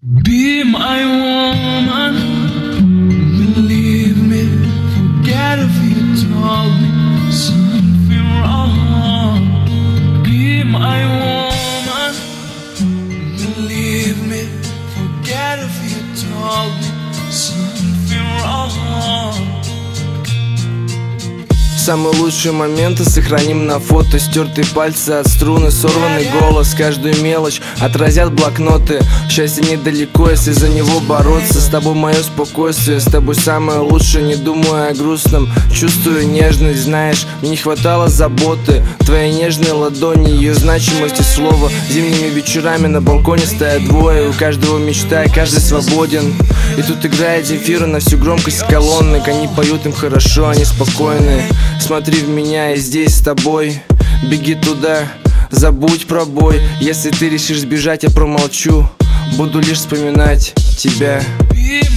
Be my woman, believe me, forget if you told me something wrong. Be my woman, believe me, forget if you told me something wrong. Самые лучшие моменты сохраним на фото. Стертые пальцы от струны, сорванный голос. Каждую мелочь отразят блокноты. Счастье недалеко, если за него бороться. С тобой мое спокойствие, с тобой самое лучшее. Не думаю о грустном, чувствую нежность. Знаешь, мне не хватало заботы. Твои нежные ладони, ее значимость и слово. Зимними вечерами на балконе стоят двое. У каждого мечта и каждый свободен. И тут играет Земфира на всю громкость колонок. Они поют, им хорошо, они спокойны. Смотри в меня, и здесь с тобой. Беги туда, забудь про бой. Если ты решишь сбежать, я промолчу. Буду лишь вспоминать тебя.